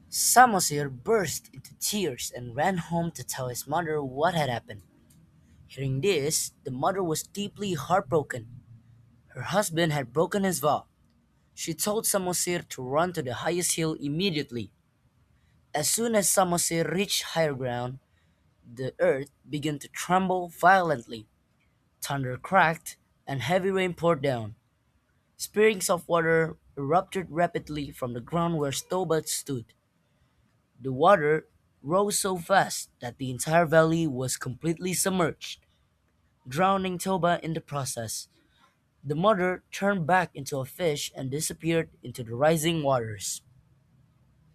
Samosir burst into tears and ran home to tell his mother what had happened. Hearing this, the mother was deeply heartbroken. Her husband had broken his vow. She told Samosir to run to the highest hill immediately. As soon as Samosir reached higher ground, the earth began to tremble violently. Thunder cracked, and heavy rain poured down. Springs of water erupted rapidly from the ground where Stobat stood. The water rose so fast that the entire valley was completely submerged, drowning Toba in the process. The mother turned back into a fish and disappeared into the rising waters.